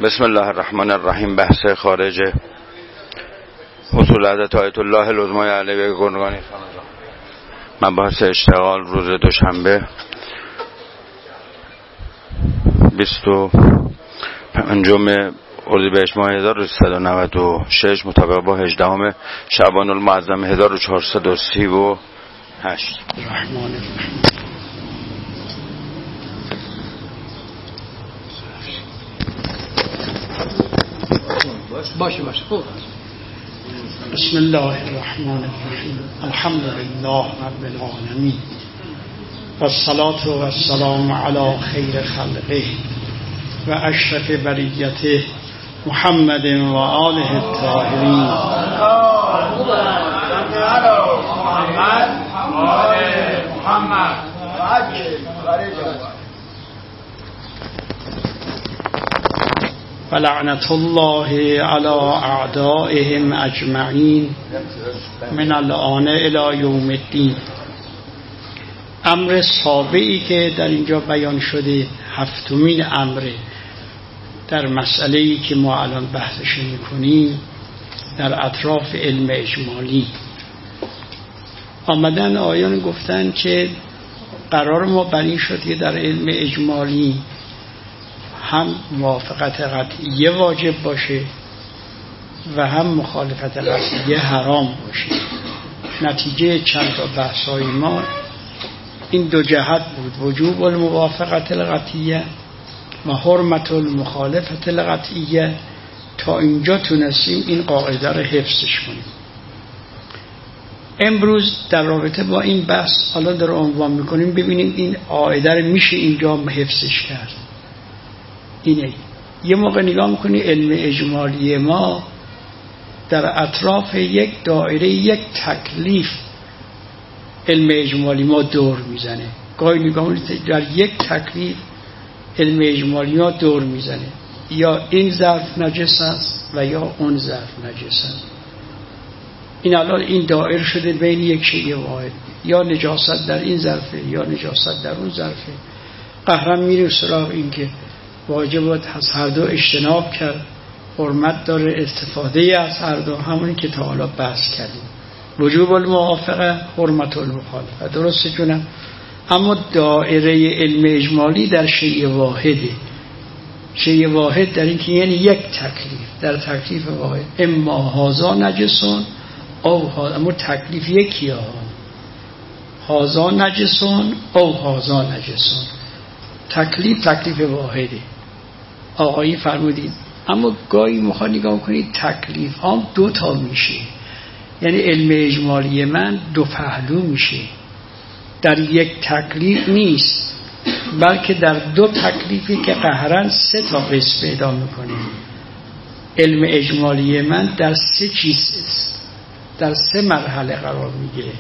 بسم الله الرحمن الرحیم. بحث خارج اصول حضرت آیت الله العظمی علیه گرگانی مباحث اشتغال روز دوشنبه 25 اردیبهشت ماه 1396 مطابق با 18 شعبان المعظم 1438. باشه بسم الله الرحمن الرحیم. الحمد لله رب العالمین والصلاة والسلام علی خیر خلقه و اشرف بریته محمد و آله الطاهرین. فلعنت الله علی اعدائهم اجمعین من الآن الی یوم الدین. امر سابعی که در اینجا بیان شده، هفتمین امر در مسئله‌ای که ما الان بحثش می‌کنیم در اطراف علم اجمالی. آمدن آیان گفتن که قرار ما بر این شد که در علم اجمالی هم موافقت قطعیه واجب باشه و هم مخالفت قطعیه حرام باشه. نتیجه چند تا بحث‌های ما این دو جهت بود: وجوب الموافقت القطعیه و حرمت المخالفت القطعیه. تا اینجا تونستیم این قاعده رو حفظش کنیم. امروز در رابطه با این بحث حالا در عنوان میکنیم، ببینیم این قاعده رو میشه اینجا حفظش کرد. اینه یه موقع نگاه میکنی علم اجمالی ما در اطراف یک دایره، یک تکلیف علم اجمالی ما دور میزنه. گاهی نگاه میکنید در یک تکلیف علم اجمالی ما دور میزنه، یا این ظرف نجس است و یا اون ظرف نجس است. این الان این دایره شده بین یک شیء واحد، یا نجاست در این ظرفه یا نجاست در اون ظرفه. قهرم میره سراغ این که واجب از هر دو اجتناب کرد، حرمت داره استفاده از هر دو، همونی که تا حالا بحث کردیم. وجوب الموافقه، حرمت المخالفه. درسته جونم؟ اما دائره علم اجمالی در شیء واحده. شیء واحد در این که یعنی یک تکلیف، در تکلیف واحد اما هازا نجسون او هازا. اما تکلیف یکی ها، هازا نجسون او هازا نجسون. تکلیف واحده. آقایی فرمودید. اما گاهی میخواد نگاه کنید تکلیف هم دو تا میشه، یعنی علم اجمالی من دو پهلو میشه. در یک تکلیف نیست، بلکه در دو تکلیفی که قهرن سه تا قسم پیدا میکنه. علم اجمالی من در سه چیز است، در سه مرحله قرار میگیره.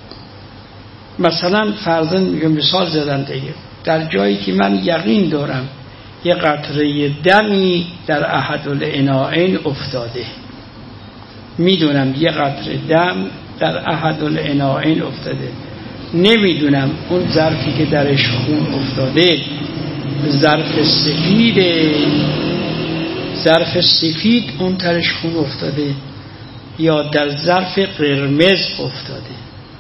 مثلا فرضاً میگم مثال زدن دیگه، در جایی که من یقین دارم یه قطره دمی در احد الاناءین افتاده، میدونم یه قطره دم در احد الاناءین افتاده، نمیدونم اون ظرفی که درش خون افتاده ظرف سفید اون ترش خون افتاده یا در ظرف قرمز افتاده.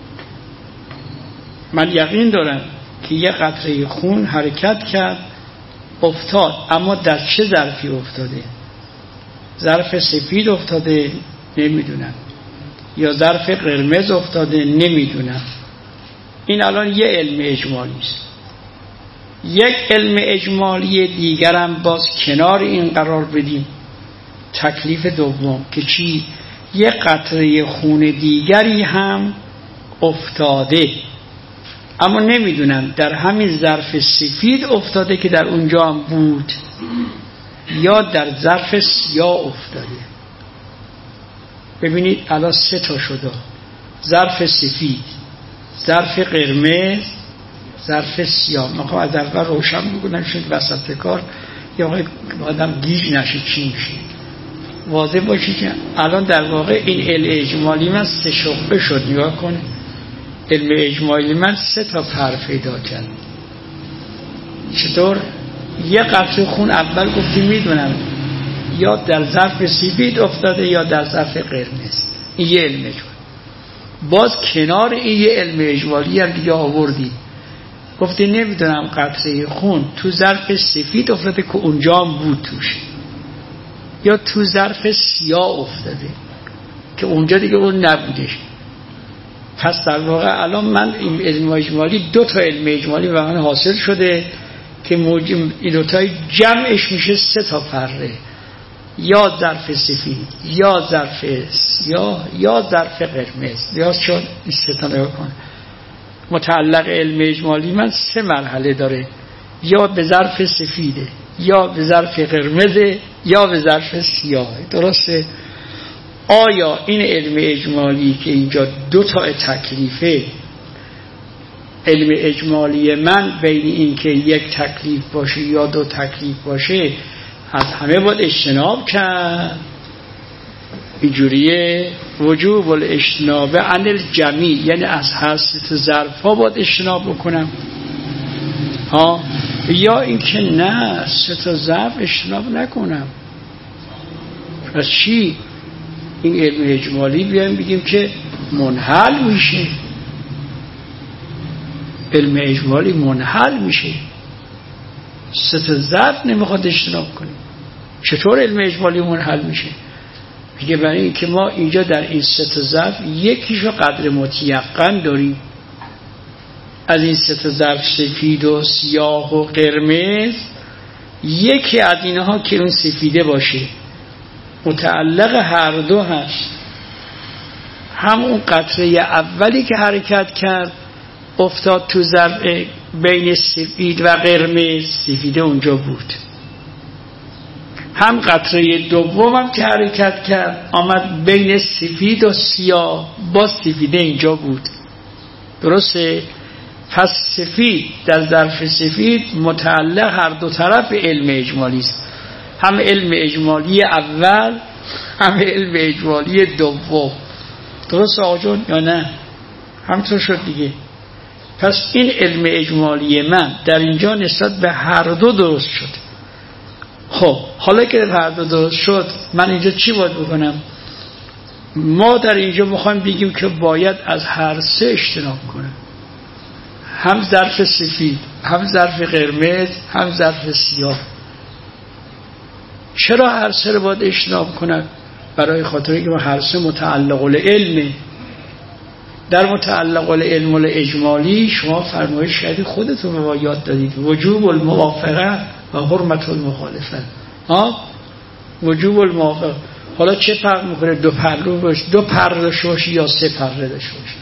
من یقین دارم که یه قطره خون حرکت کرد افتاد، اما در چه ظرفی افتاده؟ ظرف سفید افتاده؟ نمیدونم. یا ظرف قرمز افتاده؟ نمیدونم. این الان یه علم اجمالی است. یک علم اجمالی دیگرم باز کنار این قرار بدیم، تکلیف دوم که چی؟ یه قطره خون دیگری هم افتاده، اما نمیدونم در همین ظرف سفید افتاده که در اونجا هم بود یا در ظرف سیاه افتاده. ببینید الان سه تا شده: ظرف سفید، ظرف قرمز، ظرف سیاه. میخوام از اول روشن بکنم شد وسط کار یا آدم گیج نشه چی میشه. واضح باشه که الان در واقع این علم اجمالی من سه شقه شد. نگاه کن، علم اجمالی من سه تا پر پیدا کرد. چطور؟ یه قطره خون اول گفتیم میدونم یا در ظرف سفید افتاده یا در ظرف قرمز. این یه علم اجمالی. باز کنار این یه علم اجمالی هم دیگه آوردی، گفتی نمیدونم قطره خون تو ظرف سفید افتاده که اونجا هم بود توش، یا تو ظرف سیاه افتاده که اونجا دیگه اون نبودش. پس در واقع الان من این علم اجمالی 2 تا علم اجمالی به من حاصل شده که این 2 تای جمعش میشه 3 تا پره، یا ظرف سفید یا ظرف سیاه یا ظرف قرمز. یا چون این 3 تا نگاه کن، متعلق علم اجمالی من 3 مرحله داره، یا به ظرف سفیده یا به ظرف قرمزه یا به ظرف سیاهه. درسته؟ آیا این علم اجمالی که اینجا 2 تا تکلیفه، علم اجمالی من بین این که 1 تکلیف باشه یا 2 تکلیف باشه از همه باید اجتناب کرد؟ اینجوریه وجوب الاجتناب عن الجمیع، یعنی از هر 3 ظرف ها باید اجتناب بکنم یا اینکه نه 3 ظرف اجتناب نکنم. پس چی؟ این علم اجمالی بیایم بگیم که منحل میشه، علم اجمالی منحل میشه، 3 ظرف نمیخواد اجتناب کنیم. چطور علم اجمالی منحل میشه؟ میگه برای اینکه ما اینجا در این 3 ظرف یکیشو قدر متیقن داریم، از این 3 ظرف سفید و سیاه و قرمز یکی از اینها که اون سفیده باشه متعلق هر 2 هست. همون قطره اولی که حرکت کرد افتاد تو ظرف بین سفید و قرمز، سفیده اونجا بود. هم قطره دوم که حرکت کرد آمد بین سفید و سیاه، باز سفیده اینجا بود. درسته؟ پس سفید در ظرف سفید متعلق هر 2 طرف علم اجمالی است، هم علم اجمالی اول هم علم اجمالی دوم. درست آقا جون یا نه؟ همطور شد دیگه. پس این علم اجمالی من در اینجا نسبت به هر 2 درست شد. خب حالا که هر 2 درست شد من اینجا چی باید بکنم؟ ما در اینجا میخوایم بگیم که باید از هر 3 اجتناب کنم، هم ظرف سفید هم ظرف قرمز هم ظرف سیاه. چرا هر 3 رو باید اجتناب کنم؟ برای خاطر اینکه هر 3 متعلق العلمه. در متعلق العلم الاجمالی شما فرمایش کردید، خودتون به ما یاد دادید وجوب الموافقه و حرمت المخالفه. وجوب الموافقه. حالا چه فرق میکنه 2 پرو باشه، 2 پر داشته باشه یا 3 پره داشته باشه؟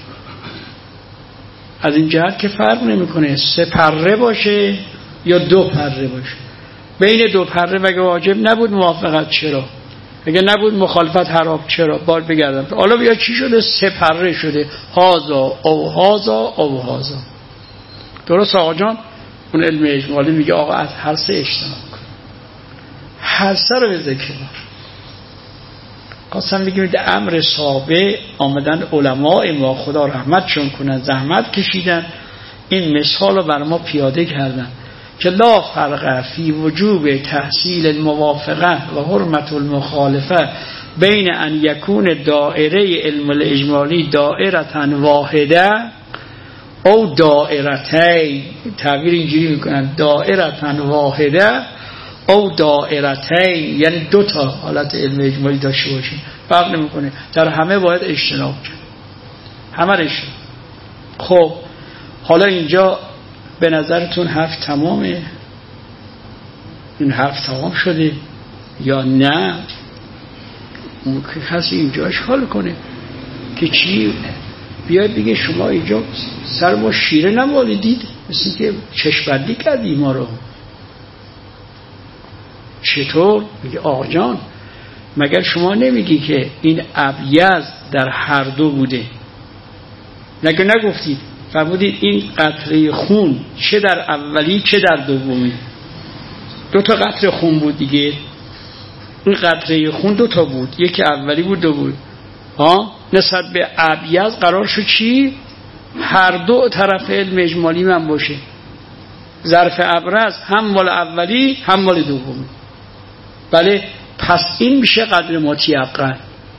از این جهت که فرق نمیکنه 3 پره باشه یا 2 پره باشه. بین 2 پره مگه واجب نبود موافقت؟ چرا؟ اگه نبود مخالفت حرام چرا؟ باید بگردم حالا بیا چی شده؟ 3 پره شده، هازا او هازا او هازا. درست آقا جان؟ اون علم اجمالی میگه آقا از هر 3 اجتناب کن، هر 3 رو به ذکر بار. قسم بگیم ده امر سابق آمدن علماء ما خدا رحمتشون کنن زحمت کشیدن، این مثال رو بر ما پیاده کردن که لا فرق فی وجوب تحصیل الموافقه و حرمت المخالفه بین ان یکون دائره علم الاجمالی دائرتن واحده او دائرتین. تعبیر اینجوری میکنن دائرتن واحده او دائرتین، یعنی 2 تا حالت علم اجمالی داشته باشیم. فرق نمیکنه، در همه باید اجتناب کنیم، همه رشته. خب حالا اینجا به نظرتون حرف تمامه؟ این حرف تمام شده یا نه؟ ممکن کسی اینجا اشکال کنه که چی؟ بیاید بگه شما اینجا سر ما شیره نمالیدید، مثل که چشم‌بندی کردی ما رو. چطور؟ میگه آقا جان مگر شما نمیگی که این ابیض در هر 2 بوده؟ نگه نگفتید، فرمودید این قطره خون چه در اولی چه در دومی. 2 تا قطره خون بود دیگه. این قطره خون 2 تا بود، یکی اولی بود 2 بود. نسبت به ابیض قرار شد چی؟ هر 2 طرف علم اجمالی من باشه. ظرف ابرز هم مال اولی هم مال دومی. بله پس این میشه قدر متیقن.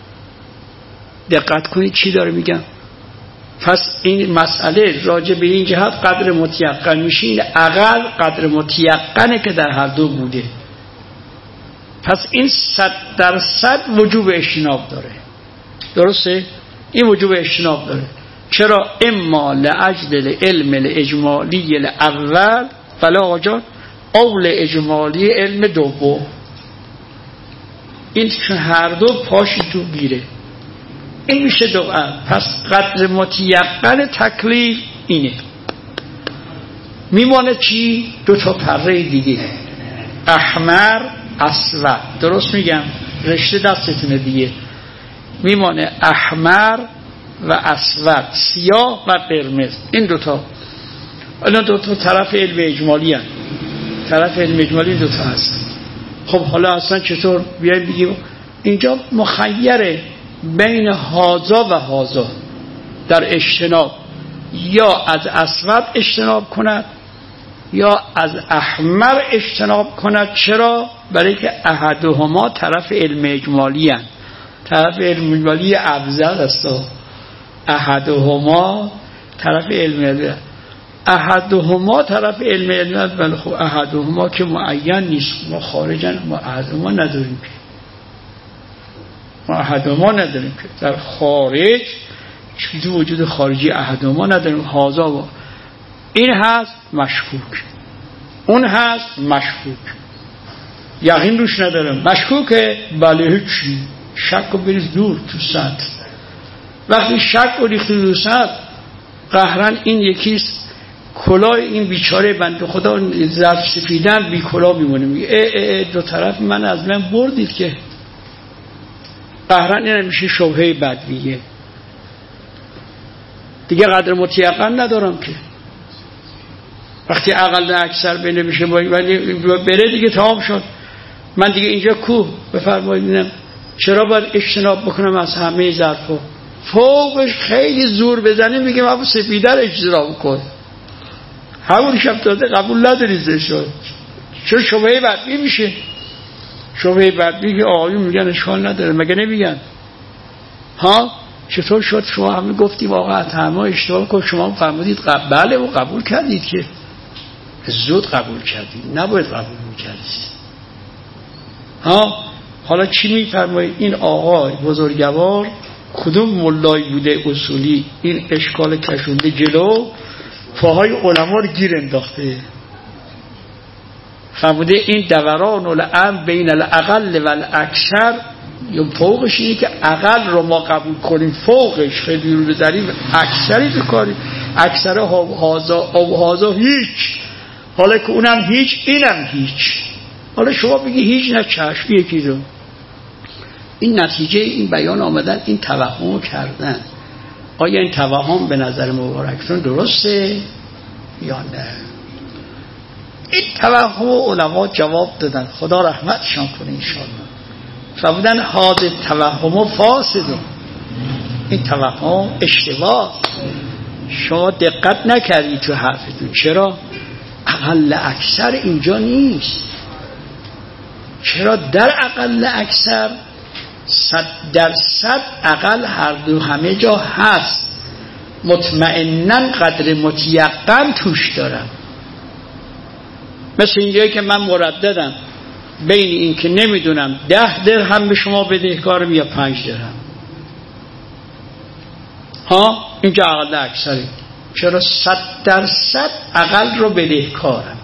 دقت کنید چی داره میگم. پس این مسئله راجع به این جهت قدر متیقن میشه، این اقل قدر متیقنه که در هر دو بوده. پس این 100% وجوب اجتناب داره. درسته؟ این وجوب اجتناب داره. چرا؟ اما لأجل علم الاجمالی الاول فلا آقا اول اجمالی علم دوم. این چون هر دو پاشی تو گیره، این میشه دو. پس قدر متیقن تکلیف اینه. میمانه چی؟ دو تا پره دیگه، احمر اسود. درست میگم؟ رشته دستتونه دیگه. میمانه احمر و اسود، سیاه و قرمز. این دوتا الان دوتا طرف علم اجمالی هست. طرف علم اجمالی دوتا هست. خب حالا اصلا چطور بیایم بگیم اینجا مخیره بین هازا و هازا در اجتناب، یا از اسود اجتناب کند یا از احمر اجتناب کند. چرا؟ برای که احدهما طرف علم اجمالی هست. طرف علم اجمالی افضل است. احدهما طرف علم اجمالی، احدهما طرف علم اجمالی. ولی خب احدهما که معین نیست، ما خارجن، ما احدهما نداریم که، ما احدهما نداریم که در خارج چیزی وجود خارجی احدهما نداریم. هازا و این هست مشکوک، اون هست مشکوک، یقین روش ندارم. مشکوکه بله هیچی، شک رو بریز دور تو سطح. وقتی شک رو ریختی دور سطح، قهرن این یکیست کلاه این بیچاره بنده خدا ظرف سفیدن بی کلاه میمونه. میگه دو طرف من از من بردید که. قهرن این میشه شبهه بدویه دیگه. قدر متیقن ندارم که. وقتی اقل اکثر بینه میشه بره دیگه تمام شد. من دیگه اینجا کو بفرمایید چرا باید اجتناب بکنم از همه ظرفا؟ فوقش خیلی زور بزنه میگه من سفیده رو اجتناب کن، همون شب داده قبول نداری زشت. چون شبهه بدوی میشه. شبهه بدوی که آقایون میگن اشکال نداره، مگه نمیگن؟ ها چطور شد شما همه گفتیم آقا همه اشتباه کن، شما فرمودید بله و قبول کردید که زود قبول کردید، نباید قبول میکردید. ها حالا چی میفرمایید؟ این آقای بزرگوار کدوم ملایی بوده اصولی این اشکال کشونده جلو، پاهای علما رو گیر انداخته. فرموده این دوران الامر بین الاقل و الاکثر، یا فوقش اینه که اقل رو ما قبول کنیم، فوقش خیلی رو بذاریم، اکثری تو کاریم. اکثر هازا هیچ، حالا که اونم هیچ اینم هیچ. حالا شما بگی هیچ نه چشم یکی رو. این نتیجه این بیان آمدن این توهم کردن. آیا این توهم به نظر مبارکتون درسته یا نه؟ این توهم علما جواب دادن، خدا رحمتشان کنه انشاءالله. فرمودن هذا توهم فاسد، این توهم اشتباه، شما دقت نکردید تو حرفتون. چرا؟ اقل اکثر اینجا نیست. چرا در اقل اکثر 100% اقل هر دو همه جا هست، مطمئنن قدر متیقن توش دارم. مثل اینجایی که من مرددم بین این که نمیدونم 10 درهم به شما بدهکارم یا 5 درهم. ها اینجا اقل اکثره. چرا 100% اقل رو بدهکارم،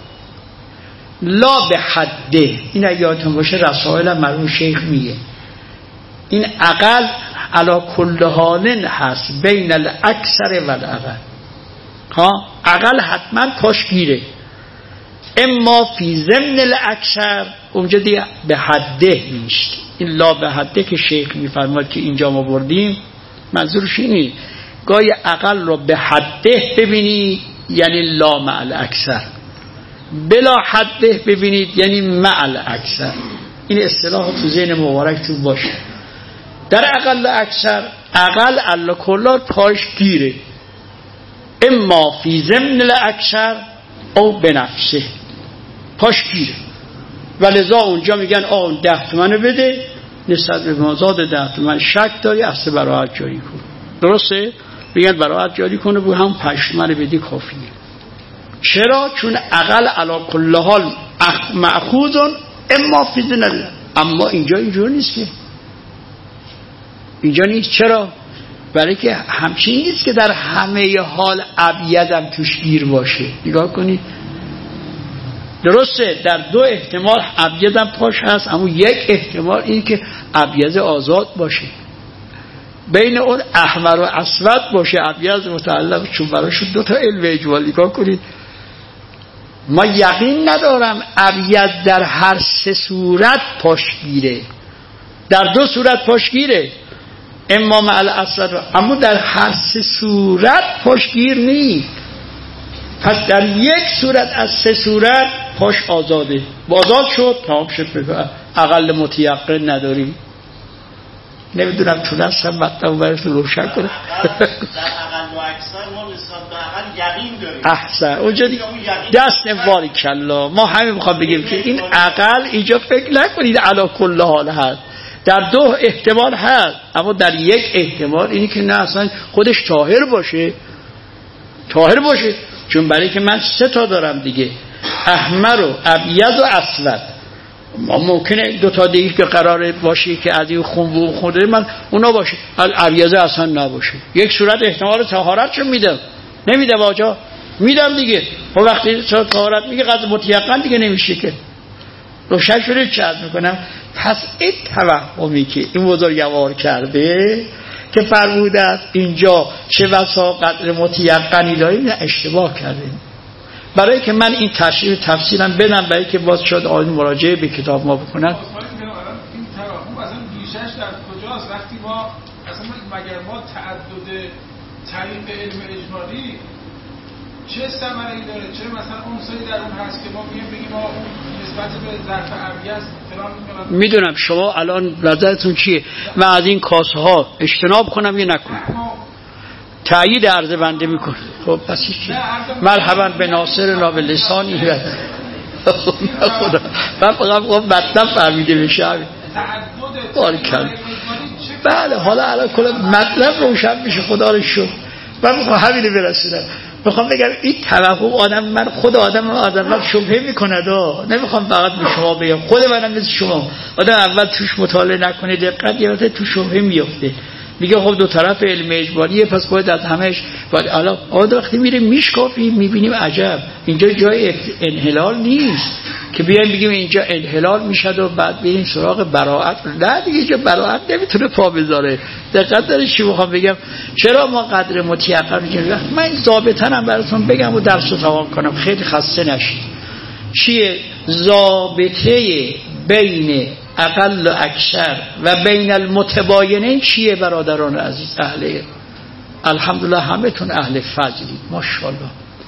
لا به حده. این اگه یادتون باشه رسائل مرحوم شیخ میگه این اقل علا کل حال هست بین الاکثر و الاقل. ها اقل حتما پاشگیره، اما فی ضمن الاکثر اونجا دیگه به حده نیست. این لا به حده که شیخ میفرماد که اینجا ما بردیم منظورش اینه گاهی اقل رو به حده ببینی یعنی لا مع الاکثر، بلا حده ببینید یعنی مع الاکثر. این اصطلاح تو ذهن مبارکتون باشه. در اقل اکثر اقل علا کلا پاش گیره، اما فی ضمن الاکثر او به نفسه پاش گیره. ولذا اونجا میگن آقا 10 تومن بده، نسبت به مازاد 10 تومن شک داری اصل براءت جاری کن. درسته؟ میگن براءت جاری کنه بود هم 5 تومن بدی کافیه. چرا؟ چون اقل علی کل حال مأخوذ اما فی ذن الله. اما اینجا اینجور نیست که، اینجا نیست. چرا؟ برای که همچین نیست که در همه حال ابیدم توش گیر باشه. نگاه کنید، درسته در 2 احتمال ابیدم پاش هست، اما یک احتمال این که ابید آزاد باشه، بین اون احمر و اسود باشه، ابید متعلق، چون براشون 2 تا علم اجمالی. نگاه کنید، ما یقین ندارم ابید در هر 3 صورت پاشگیره، در 2 صورت پاشگیره، اما مع الاسود، اما در هر 3 صورت پاشگیر نیست. پس در یک صورت از 3 صورت پاش آزاده، آزاد شد تمام شد، اقل متیقن نداریم. نمیدونم چون هستم مطلب براتون روشن کنم. در اقل و اکثر ما نسبت به اقل یقین داریم. احسن، اونجا دست باری کلا. ما همین میخوام بگیم که این اقل اینجا فکر نکنید علی کل حال هست، در 2 احتمال هست، اما در یک احتمال اینی که نه اصلا خودش طاهر باشه، طاهر باشه. چون برای که من 3 تا دارم دیگه، احمر و ابید و اسود. ممکنه 2 تا دیگه که قراره باشه که از این خون خورده من اونا باشه، ابید اصلا نباشه. یک صورت احتمال طهارت چون میدم، نمیدم آجا، میدم دیگه. خب وقتی طهارت میگه قضا متیقن دیگه نمیشه که. روشن شده چه عرض میکنم؟ پس این توهمی که این بزرگوار کرده که فرموده است اینجا چه بسا قدر متیقنی داریم، نه اشتباه کردیم. برای که من این تشریح تفسیرم بدم، برای که باز شد آن مراجعه به کتاب ما بکنن. این توهم اصلا ریشش در کجاست؟ وقتی ما اصلا مگر ما تعدد طریق علم اجمالی چه ثمره‌ای داره؟ چرا مثلا اون سری در اون هست که ما بگیم ما نسبت به ظرف ابیض فلان می‌کنم؟ میدونم شما الان نظرتون چیه؟ من از این کاسه ها اجتناب کنم یا نکنم؟ تأیید عرض بنده میکنه. خب پس چی؟ مرحبا به ناصر ناب لسانی. خدا من فقط مطلب فهمیده بشه. بارکالله. بله حالا الان کل مطلب روشن میشه. خدا رو شکر. من میخوام همینو برسونم. میخوام بگم این توهم آدم، من خود آدم شبهه میکند. نمیخوام فقط به شما بگم، خود منم مثل شما آدم اول توش مطالعه نکنه دقت یادت تو شبهه میفته. میگه خب 2 طرف علم اجمالیه، پس باید از همش باید. الان وقتی میره میشکافیم میبینیم عجب اینجا جای انحلال نیست که بیایم بگیم اینجا انحلال میشد و بعد بریم سراغ براءت. نه دیگه اینجا براءت نمیتونه پا بذاره. دقت داره چی میخوام بگم؟ چرا ما قدر متیقن میگیم؟ من این ضابطه‌ام براتون بگم و درس رو تمام کنم، خیلی خسته نشید. چیه ضابطه بین اقل و اکثر و بین المتباینین چیه برادران عزیز؟ الحمدلله همه تون اهل فضلی ماشاءالله.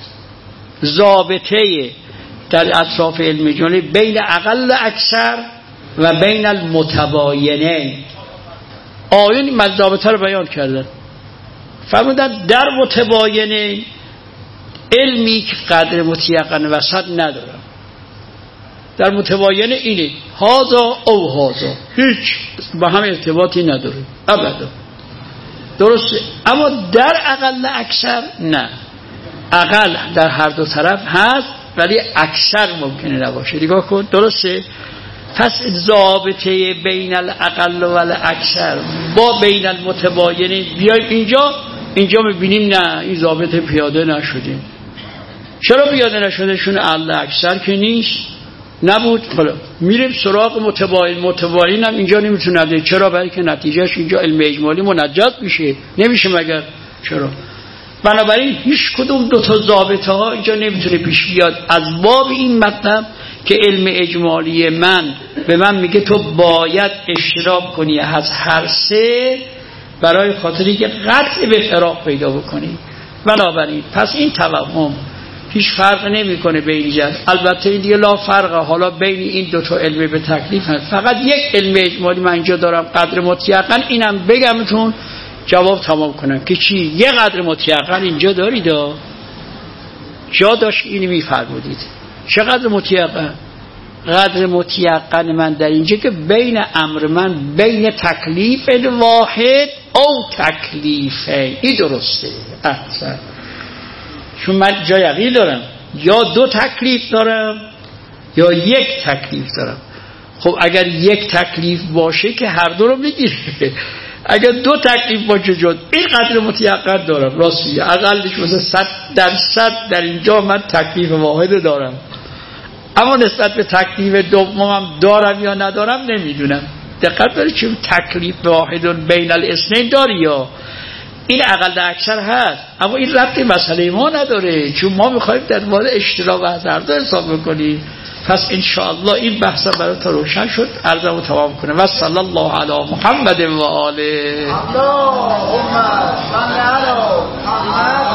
ضابطه در اطراف علم جمله بین اقل و اکثر و بین المتباینین. آیون من ضابطه رو بیان کردن، فرمودن در متباینین علمی که قدر متیقن وسط ندارم. در متباین اینه هازا او هازا، هیچ با هم ارتباطی نداره ابدا. درسته؟ اما در اقل اکثر نه. اقل در هر 2 طرف هست ولی اکثر ممکنه نباشه. نگاه کن. درسته؟ پس ضابطه بین الاقل و الاکثر با بین المتباینین بیایم اینجا میبینیم نه این ضابطه پیاده نشده. چرا پیاده نشده؟ چون اقل اکثر که نیست نبود. حالا میریم سراغ متباین هم اینجا نمیتونه بده. چرا؟ برای که نتیجهش اینجا علم اجمالی منجز میشه. نمیشه مگر؟ چرا؟ بنابراین هیچ کدوم 2 تا ضابطه ها اینجا نمیتونه پیش بیاد از باب این مطلب که علم اجمالی من به من میگه تو باید اشتراک کنی از هر 3 برای خاطری که قطع به فراق پیدا بکنی. بنابراین پس این توهم هیچ فرق نمیکنه بین اینجا. البته این دیگه لا فرق حالا بین این 2 تا علم به تکلیف هست. فقط یک علم اجمالی من اینجا دارم قدر متیقن، اینم بگمتون جواب تمام کنم که چی؟ یه قدر متیقن اینجا دارید جا داشت اینی میفرمودید. چقدر متیقن؟ قدر متیقن من در اینجا که بین امر من بین تکلیف واحد او تکلیفه، این درسته. احسن. چون من جا یقین دارم یا دو تکلیف دارم یا یک تکلیف دارم. خب اگر یک تکلیف باشه که هر دو رو میگیره، اگر دو تکلیف باشه جد این قدر متیقن دارم راستی اقلش مثلا 100% در اینجا من تکلیف واحد دارم، اما نسبت به تکلیف دومم دارم یا ندارم نمیدونم. دقت داری چون تکلیف واحد بین الاثنین داری یا این اقل اکثر هست، اما این ربطی مسئله ما نداره چون ما میخوایم در مورد اشتراک از هر دو حساب بکنیم. پس انشاءالله این بحث برای تا روشن شد. عرضمو تمام کنه و صلی الله علی محمد و آله. اللهم صل علی محمد